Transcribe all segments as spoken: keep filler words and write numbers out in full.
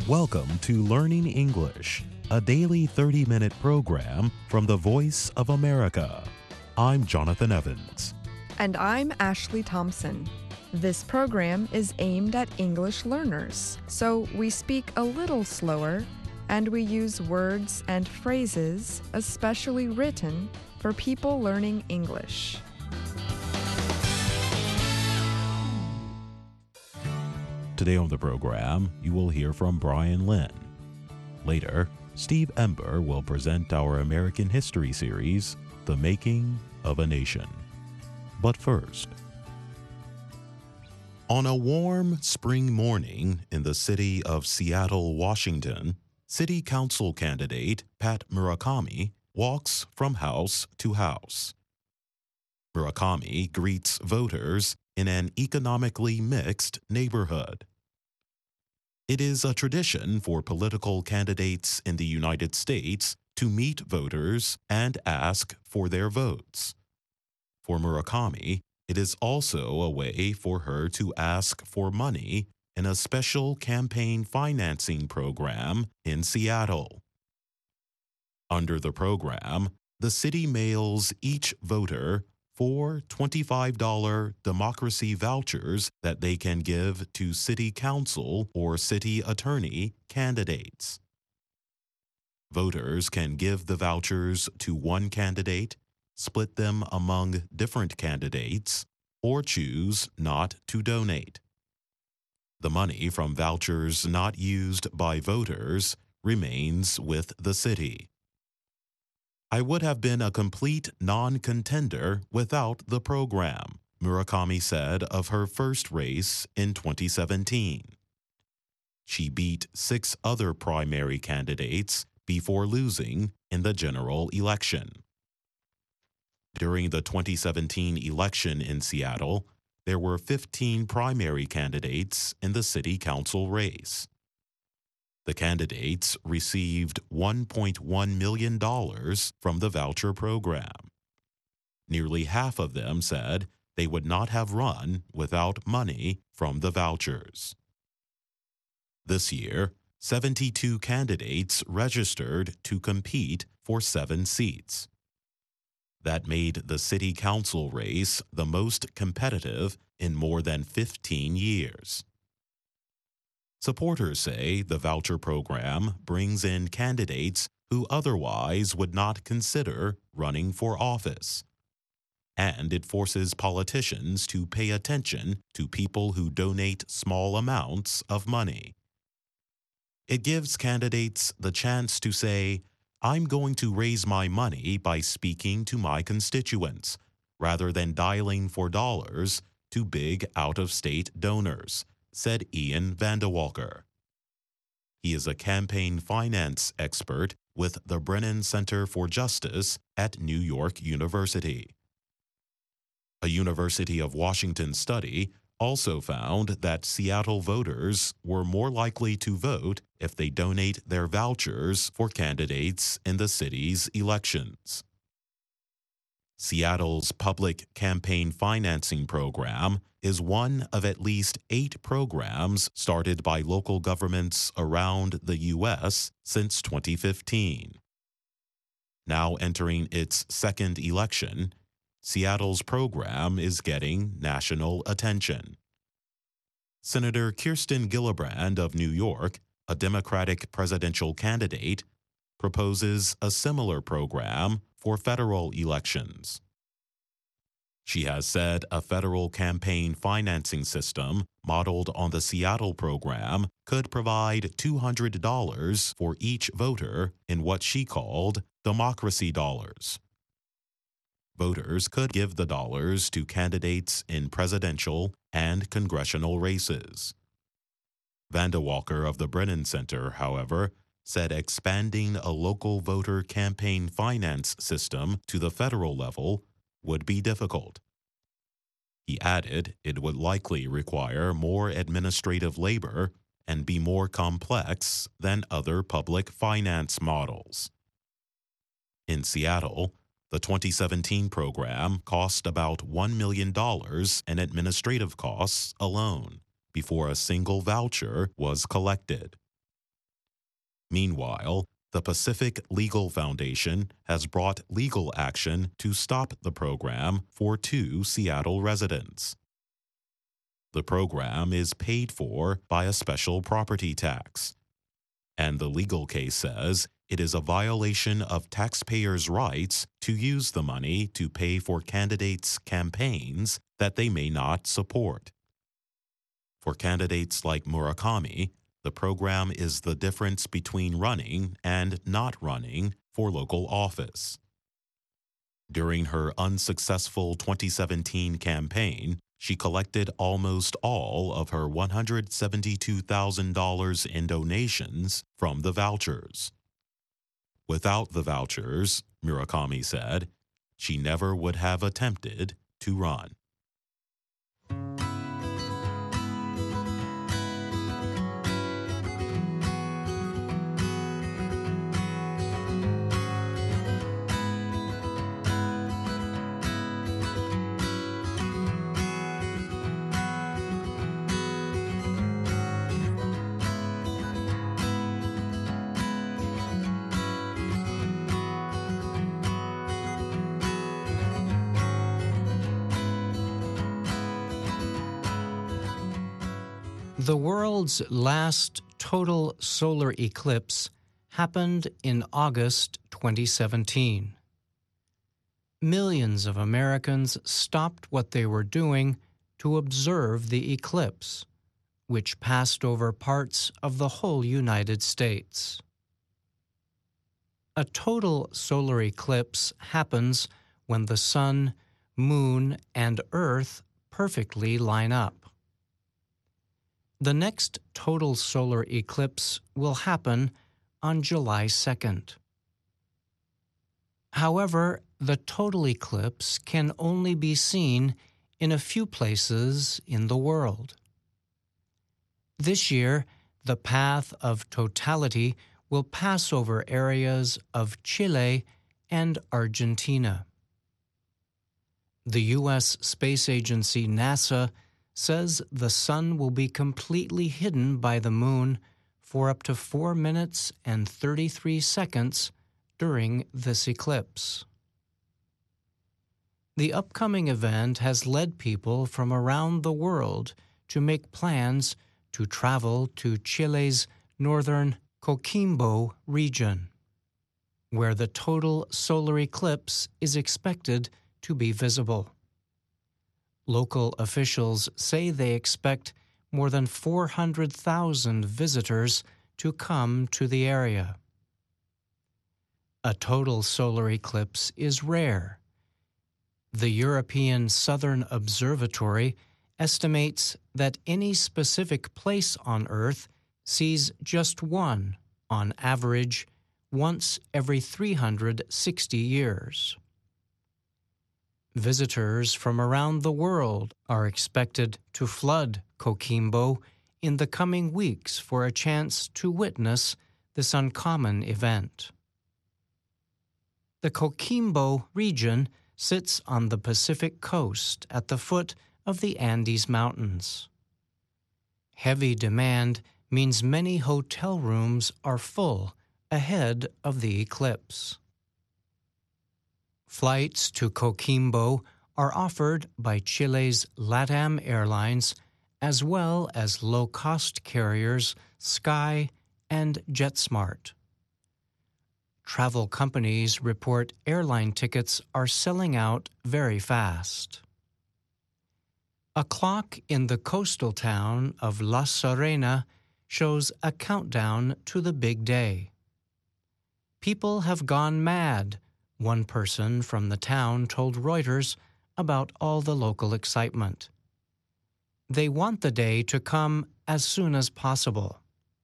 Welcome to Learning English, a daily thirty minute program from the Voice of America. I'm Jonathan Evans. And I'm Ashley Thompson. This program is aimed at English learners, so we speak a little slower and we use words and phrases especially written for people learning English. Today on the program, you will hear from Brian Lynn. Later, Steve Ember will present our American history series, The Making of a Nation. But first, on a warm spring morning in the city of Seattle, Washington, City Council candidate Pat Murakami walks from house to house. Murakami greets voters in an economically mixed neighborhood. It is a tradition for political candidates in the United States to meet voters and ask for their votes. For Murakami, it is also a way for her to ask for money in a special campaign financing program in Seattle. Under the program, the city mails each voter four twenty-five dollar democracy vouchers that they can give to city council or city attorney candidates. Voters can give the vouchers to one candidate, split them among different candidates, or choose not to donate. The money from vouchers not used by voters remains with the city. I would have been a complete non-contender without the program, Murakami said of her first race in twenty seventeen. She beat six other primary candidates before losing in the general election. During the twenty seventeen election in Seattle, there were fifteen primary candidates in the city council race. The candidates received one point one million dollars from the voucher program. Nearly half of them said they would not have run without money from the vouchers. This year, seventy-two candidates registered to compete for seven seats. That made the city council race the most competitive in more than fifteen years. Supporters say the voucher program brings in candidates who otherwise would not consider running for office. And it forces politicians to pay attention to people who donate small amounts of money. It gives candidates the chance to say, "I'm going to raise my money by speaking to my constituents," rather than dialing for dollars to big out-of-state donors, said Ian Vandewalker. He is a campaign finance expert with the Brennan Center for Justice at New York University. A University of Washington study also found that Seattle voters were more likely to vote if they donate their vouchers for candidates in the city's elections. Seattle's public campaign financing program is one of at least eight programs started by local governments around the U S since twenty fifteen. Now entering its second election, Seattle's program is getting national attention. Senator Kirsten Gillibrand of New York, a Democratic presidential candidate, proposes a similar program for federal elections. She has said a federal campaign financing system modeled on the Seattle program could provide two hundred dollars for each voter in what she called democracy dollars. Voters could give the dollars to candidates in presidential and congressional races. Vandewalker of the Brennan Center, however, said expanding a local voter campaign finance system to the federal level would be difficult. He added it would likely require more administrative labor and be more complex than other public finance models. In Seattle, the twenty seventeen program cost about one million dollars in administrative costs alone before a single voucher was collected. Meanwhile, the Pacific Legal Foundation has brought legal action to stop the program for two Seattle residents. The program is paid for by a special property tax, and the legal case says it is a violation of taxpayers' rights to use the money to pay for candidates' campaigns that they may not support. For candidates like Murakami, the program is the difference between running and not running for local office. During her unsuccessful twenty seventeen campaign, she collected almost all of her one hundred seventy-two thousand dollars in donations from the vouchers. Without the vouchers, Murakami said, she never would have attempted to run. The world's last total solar eclipse happened in August twenty seventeen. Millions of Americans stopped what they were doing to observe the eclipse, which passed over parts of the whole United States. A total solar eclipse happens when the sun, moon, and earth perfectly line up. The next total solar eclipse will happen on July second. However, the total eclipse can only be seen in a few places in the world. This year, the path of totality will pass over areas of Chile and Argentina. The U S Space Agency NASA says the sun will be completely hidden by the moon for up to four minutes and thirty-three seconds during this eclipse. The upcoming event has led people from around the world to make plans to travel to Chile's northern Coquimbo region, where the total solar eclipse is expected to be visible. Local officials say they expect more than four hundred thousand visitors to come to the area. A total solar eclipse is rare. The European Southern Observatory estimates that any specific place on Earth sees just one, on average, once every three hundred sixty years. Visitors from around the world are expected to flood Coquimbo in the coming weeks for a chance to witness this uncommon event. The Coquimbo region sits on the Pacific coast at the foot of the Andes Mountains. Heavy demand means many hotel rooms are full ahead of the eclipse. Flights to Coquimbo are offered by Chile's LATAM Airlines, as well as low-cost carriers Sky and JetSmart. Travel companies report airline tickets are selling out very fast. A clock in the coastal town of La Serena shows a countdown to the big day. People have gone mad, one person from the town told Reuters about all the local excitement. They want the day to come as soon as possible.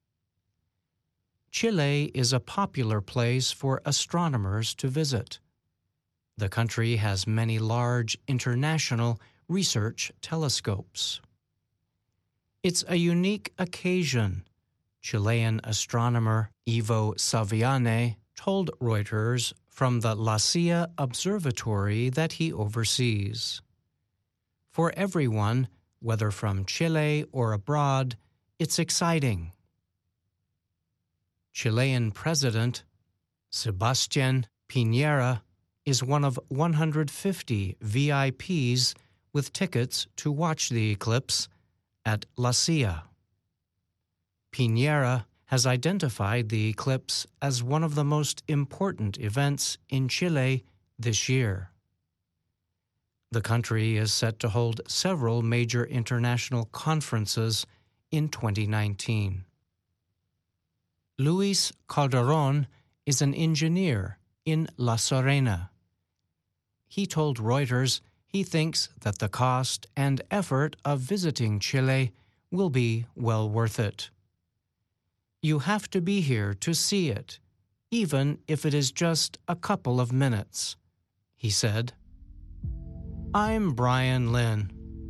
Chile is a popular place for astronomers to visit. The country has many large international research telescopes. It's a unique occasion, Chilean astronomer Ivo Saviane told Reuters from the La Silla Observatory that he oversees. For everyone, whether from Chile or abroad, it's exciting. Chilean President Sebastián Piñera is one of one hundred fifty V I Ps with tickets to watch the eclipse at La Silla. Piñera has identified the eclipse as one of the most important events in Chile this year. The country is set to hold several major international conferences in twenty nineteen. Luis Calderon is an engineer in La Serena. He told Reuters he thinks that the cost and effort of visiting Chile will be well worth it. You have to be here to see it, even if it is just a couple of minutes, he said. I'm Brian Lynn.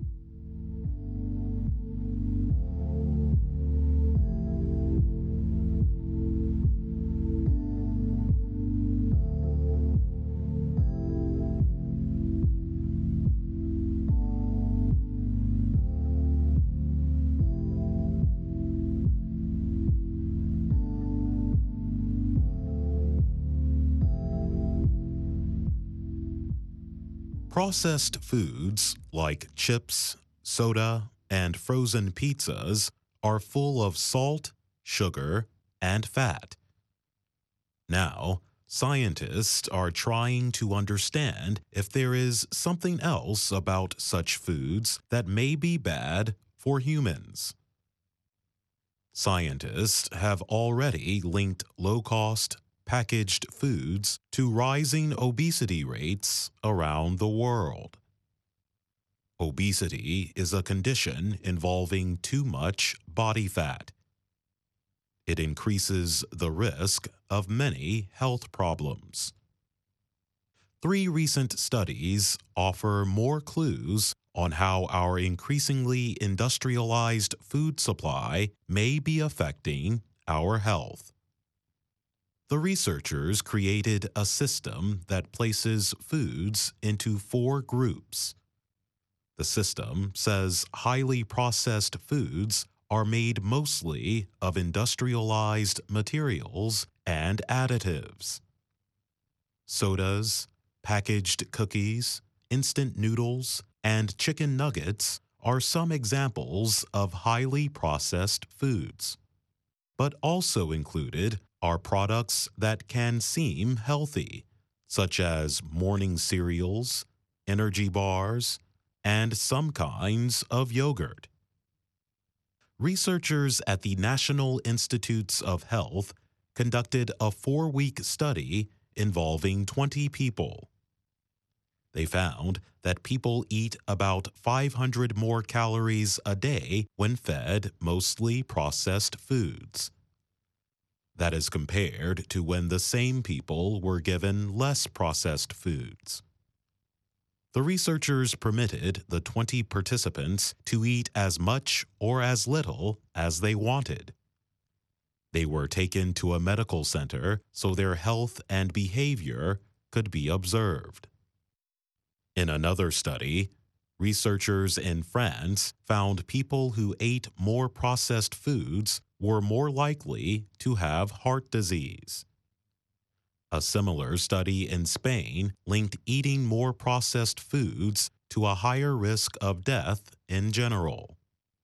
Processed foods like chips, soda, and frozen pizzas are full of salt, sugar, and fat. Now, scientists are trying to understand if there is something else about such foods that may be bad for humans. Scientists have already linked low-cost, packaged foods to rising obesity rates around the world. Obesity is a condition involving too much body fat. It increases the risk of many health problems. Three recent studies offer more clues on how our increasingly industrialized food supply may be affecting our health. The researchers created a system that places foods into four groups. The system says highly processed foods are made mostly of industrialized materials and additives. Sodas, packaged cookies, instant noodles, and chicken nuggets are some examples of highly processed foods, but also included are products that can seem healthy, such as morning cereals, energy bars, and some kinds of yogurt. Researchers at the National Institutes of Health conducted a four-week study involving twenty people. They found that people eat about five hundred more calories a day when fed mostly processed foods. That is compared to when the same people were given less processed foods. The researchers permitted the twenty participants to eat as much or as little as they wanted. They were taken to a medical center so their health and behavior could be observed. In another study, researchers in France found people who ate more processed foods were more likely to have heart disease. A similar study in Spain linked eating more processed foods to a higher risk of death in general.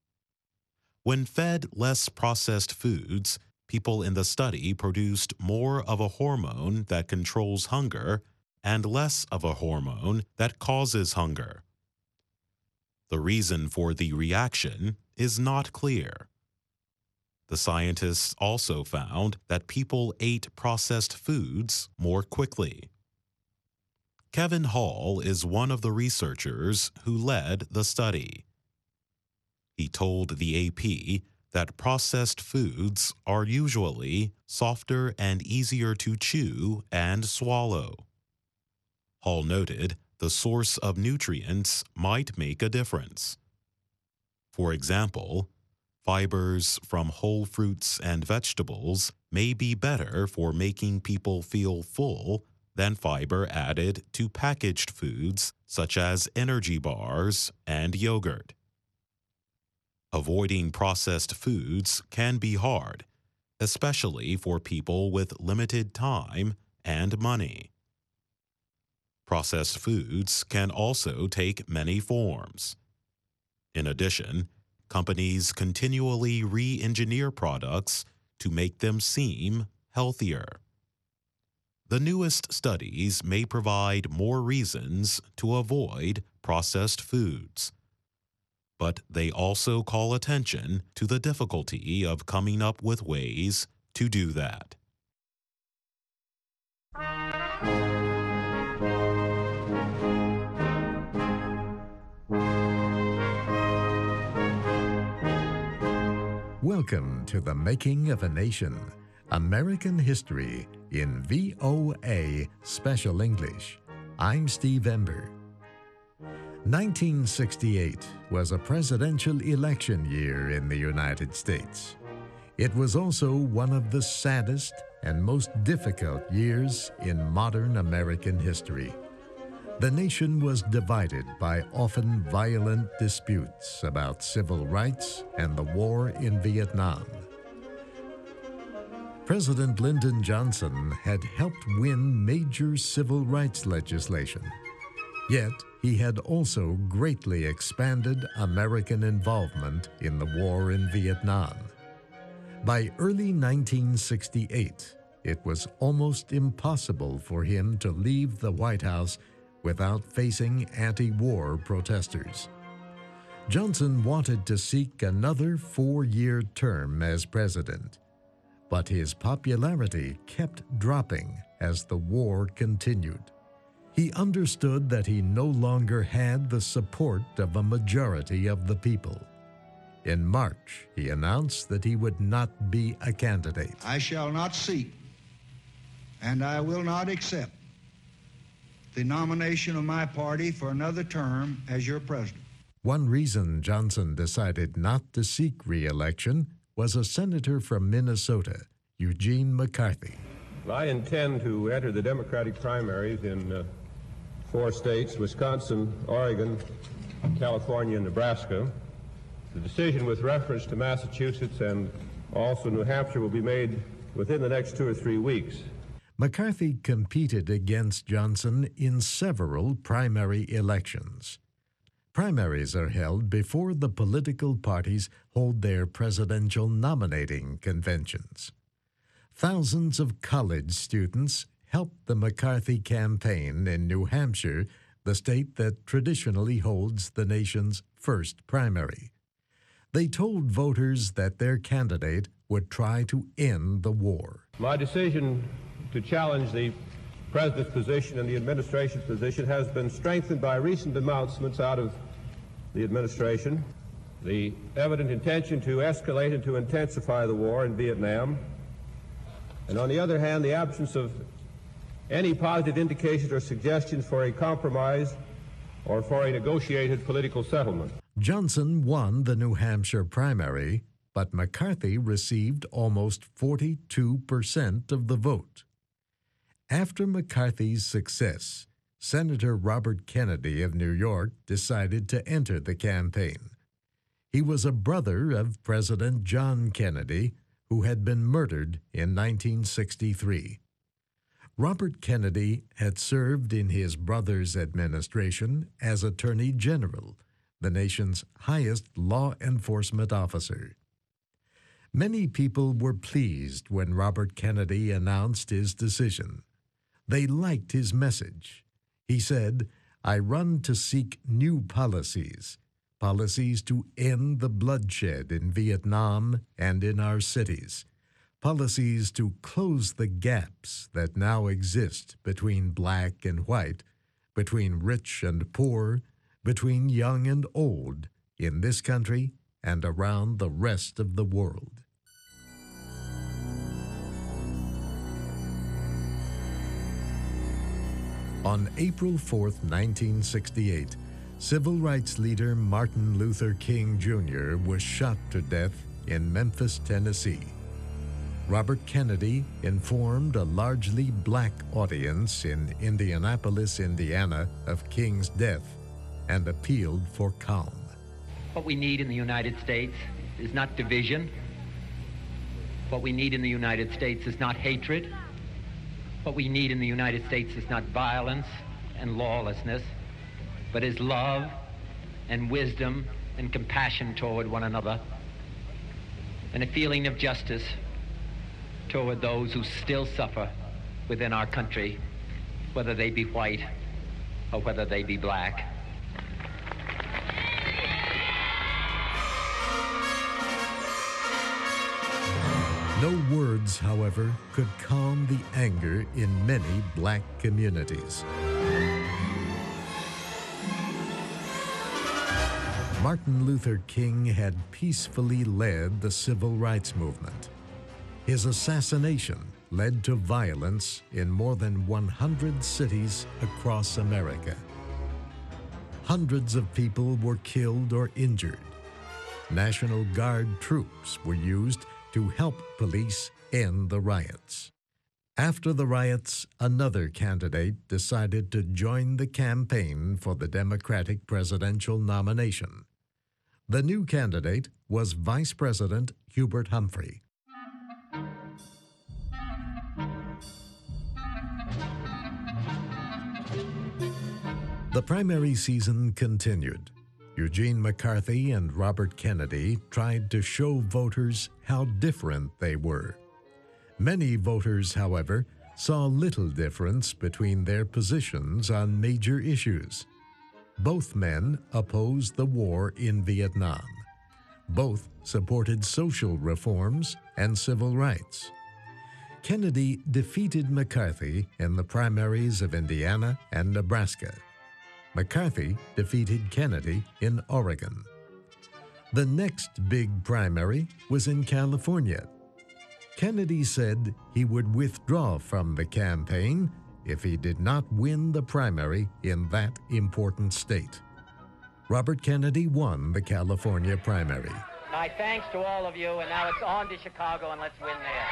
When fed less processed foods, people in the study produced more of a hormone that controls hunger and less of a hormone that causes hunger. The reason for the reaction is not clear. The scientists also found that people ate processed foods more quickly. Kevin Hall is one of the researchers who led the study. He told the A P that processed foods are usually softer and easier to chew and swallow. Hall noted the source of nutrients might make a difference. For example, fibers from whole fruits and vegetables may be better for making people feel full than fiber added to packaged foods such as energy bars and yogurt. Avoiding processed foods can be hard, especially for people with limited time and money. Processed foods can also take many forms. In addition, companies continually re-engineer products to make them seem healthier. The newest studies may provide more reasons to avoid processed foods, but they also call attention to the difficulty of coming up with ways to do that. Welcome to The Making of a Nation, American History in V O A Special English. I'm Steve Ember. nineteen sixty-eight was a presidential election year in the United States. It was also one of the saddest and most difficult years in modern American history. The nation was divided by often violent disputes about civil rights and the war in Vietnam. President Lyndon Johnson had helped win major civil rights legislation. Yet, he had also greatly expanded American involvement in the war in Vietnam. By early nineteen sixty-eight, it was almost impossible for him to leave the White House without facing anti-war protesters. Johnson wanted to seek another four-year term as president, but his popularity kept dropping as the war continued. He understood that he no longer had the support of a majority of the people. In March, he announced that he would not be a candidate. I shall not seek, and I will not accept the nomination of my party for another term as your president. One reason Johnson decided not to seek re-election was a senator from Minnesota, Eugene McCarthy. I intend to enter the Democratic primaries in uh, four states, Wisconsin, Oregon, California, and Nebraska. The decision with reference to Massachusetts and also New Hampshire will be made within the next two or three weeks. McCarthy competed against Johnson in several primary elections. Primaries are held before the political parties hold their presidential nominating conventions. Thousands of college students helped the McCarthy campaign in New Hampshire, the state that traditionally holds the nation's first primary. They told voters that their candidate would try to end the war. My decision to challenge the president's position and the administration's position has been strengthened by recent announcements out of the administration. The evident intention to escalate and to intensify the war in Vietnam, and on the other hand, the absence of any positive indications or suggestions for a compromise or for a negotiated political settlement. Johnson won the New Hampshire primary, but McCarthy received almost forty-two percent of the vote. After McCarthy's success, Senator Robert Kennedy of New York decided to enter the campaign. He was a brother of President John Kennedy, who had been murdered in nineteen sixty-three. Robert Kennedy had served in his brother's administration as Attorney General, the nation's highest law enforcement officer. Many people were pleased when Robert Kennedy announced his decision. They liked his message. He said, "I run to seek new policies, policies to end the bloodshed in Vietnam and in our cities, policies to close the gaps that now exist between black and white, between rich and poor, between young and old, in this country and around the rest of the world." On April fourth, nineteen sixty-eight, civil rights leader Martin Luther King Junior was shot to death in Memphis, Tennessee. Robert Kennedy informed a largely black audience in Indianapolis, Indiana, of King's death and appealed for calm. What we need in the United States is not division, What we need in the United States is not hatred. What we need in the United States is not violence and lawlessness, but is love and wisdom and compassion toward one another, and a feeling of justice toward those who still suffer within our country, whether they be white or whether they be black. No words, however, could calm the anger in many black communities. Martin Luther King had peacefully led the civil rights movement. His assassination led to violence in more than one hundred cities across America. Hundreds of people were killed or injured. National Guard troops were used to help police end the riots. After the riots, another candidate decided to join the campaign for the Democratic presidential nomination. The new candidate was Vice President Hubert Humphrey. The primary season continued. Eugene McCarthy and Robert Kennedy tried to show voters how different they were. Many voters, however, saw little difference between their positions on major issues. Both men opposed the war in Vietnam. Both supported social reforms and civil rights. Kennedy defeated McCarthy in the primaries of Indiana and Nebraska. McCarthy defeated Kennedy in Oregon. The next big primary was in California. Kennedy said he would withdraw from the campaign if he did not win the primary in that important state. Robert Kennedy won the California primary. My thanks to all of you, and now it's on to Chicago, and let's win there.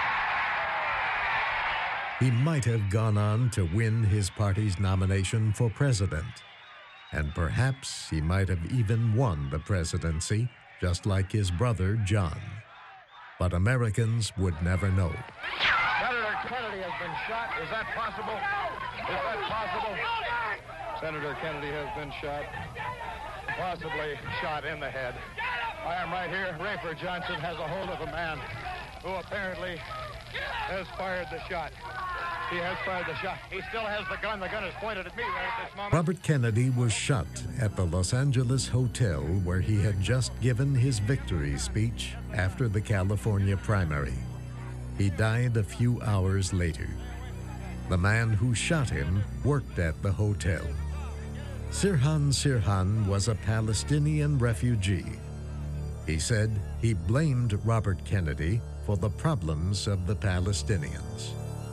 He might have gone on to win his party's nomination for president, and perhaps he might have even won the presidency, just like his brother John. But Americans would never know. Senator Kennedy has been shot. Is that possible? Is that possible? Senator Kennedy has been shot, possibly shot in the head. I am right here. Rayford Johnson has a hold of a man who apparently has fired the shot. He has fired the shot. He still has the gun. The gun is pointed at me right at this moment. Robert Kennedy was shot at the Los Angeles hotel where he had just given his victory speech after the California primary. He died a few hours later. The man who shot him worked at the hotel. Sirhan Sirhan was a Palestinian refugee. He said he blamed Robert Kennedy for the problems of the Palestinians.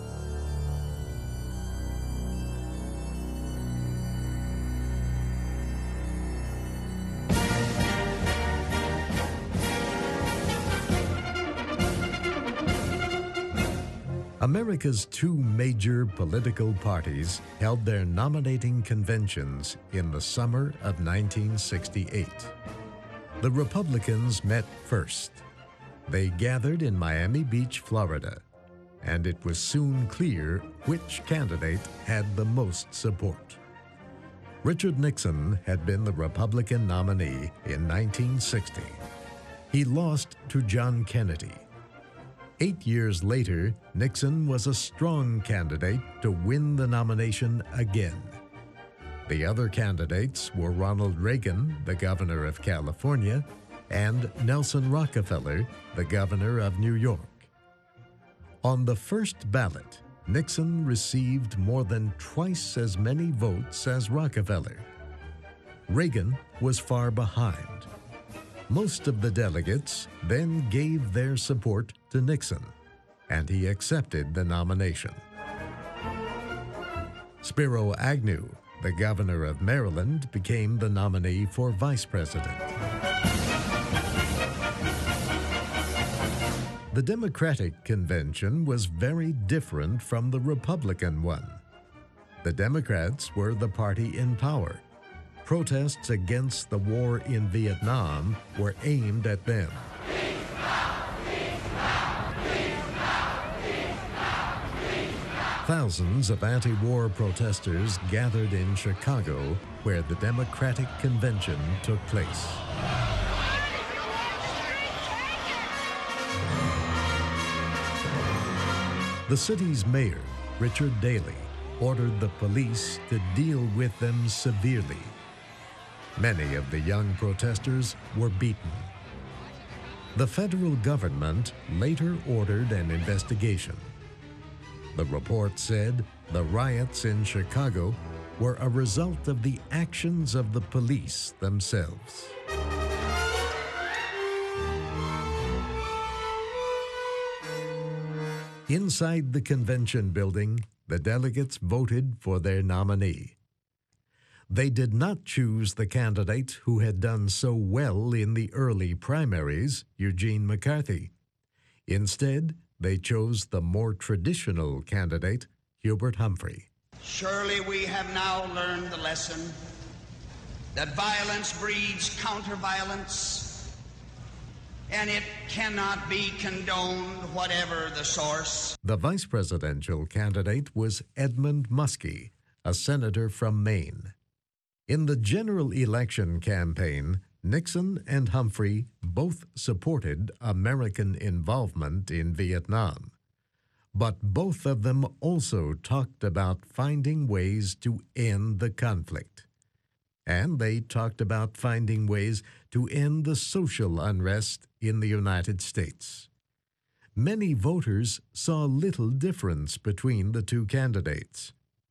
America's two major political parties held their nominating conventions in the summer of nineteen sixty-eight. The Republicans met first. They gathered in Miami Beach, Florida, and it was soon clear which candidate had the most support. Richard Nixon had been the Republican nominee in nineteen sixty. He lost to John Kennedy. Eight years later, Nixon was a strong candidate to win the nomination again. The other candidates were Ronald Reagan, the governor of California, and Nelson Rockefeller, the governor of New York. On the first ballot, Nixon received more than twice as many votes as Rockefeller. Reagan was far behind. Most of the delegates then gave their support to Nixon, and he accepted the nomination. Spiro Agnew, the governor of Maryland, became the nominee for vice president. The Democratic convention was very different from the Republican one. The Democrats were the party in power. Protests against the war in Vietnam were aimed at them. Thousands of anti-war protesters gathered in Chicago, where the Democratic Convention took place. The city's mayor, Richard Daley, ordered the police to deal with them severely. Many of the young protesters were beaten. The federal government later ordered an investigation. The report said the riots in Chicago were a result of the actions of the police themselves. Inside the convention building, the delegates voted for their nominee. They did not choose the candidate who had done so well in the early primaries, Eugene McCarthy. Instead, they chose the more traditional candidate, Hubert Humphrey. Surely we have now learned the lesson that violence breeds counter-violence, and it cannot be condoned, whatever the source. The vice presidential candidate was Edmund Muskie, a senator from Maine. In the general election campaign, Nixon and Humphrey both supported American involvement in Vietnam. But both of them also talked about finding ways to end the conflict. And they talked about finding ways to end the social unrest in the United States. Many voters saw little difference between the two candidates.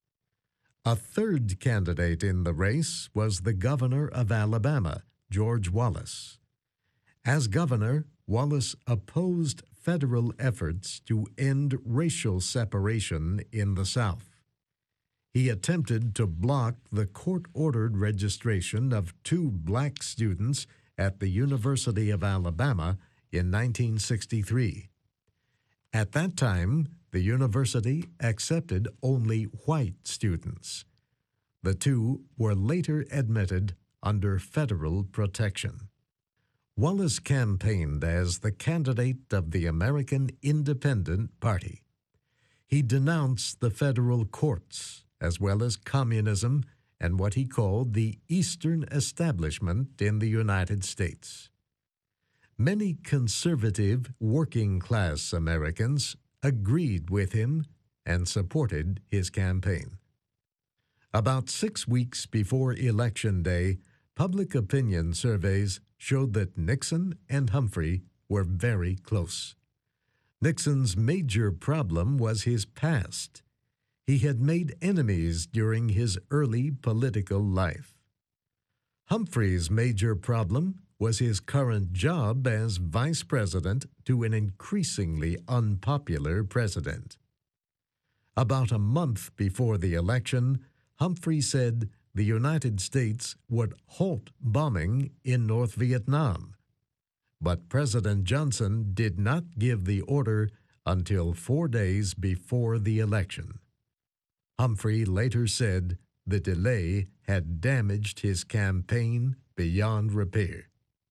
A third candidate in the race was the governor of Alabama, George Wallace. As governor, Wallace opposed federal efforts to end racial separation in the South. He attempted to block the court-ordered registration of two black students at the University of Alabama in nineteen sixty-three. At that time, the university accepted only white students. The two were later admitted under federal protection. Wallace campaigned as the candidate of the American Independent Party. He denounced the federal courts, as well as communism and what he called the Eastern establishment in the United States. Many conservative, working-class Americans agreed with him and supported his campaign. About six weeks before Election Day, public opinion surveys showed that Nixon and Humphrey were very close. Nixon's major problem was his past. He had made enemies during his early political life. Humphrey's major problem was his current job as vice president to an increasingly unpopular president. About a month before the election, Humphrey said the United States would halt bombing in North Vietnam. But President Johnson did not give the order until four days before the election. Humphrey later said the delay had damaged his campaign beyond repair.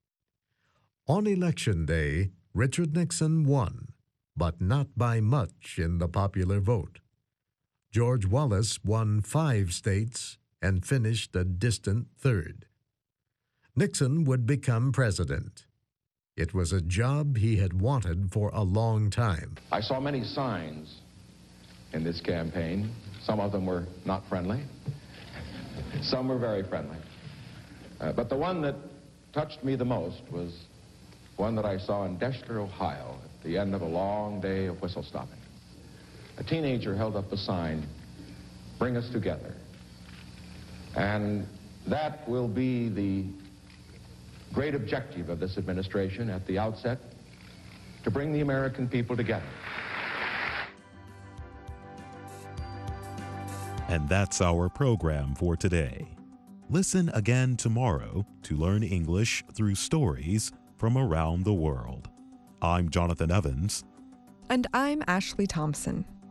On Election Day, Richard Nixon won, but not by much in the popular vote. George Wallace won five states and finished a distant third. Nixon would become president. It was a job he had wanted for a long time. I saw many signs in this campaign. Some of them were not friendly. Some were very friendly. Uh, but the one that touched me the most was one that I saw in Deschler, Ohio, at the end of a long day of whistle stopping. A teenager held up the sign, "Bring us together." And that will be the great objective of this administration at the outset, to bring the American people together. And that's our program for today. Listen again tomorrow to learn English through stories from around the world. I'm Jonathan Evans. And I'm Ashley Thompson.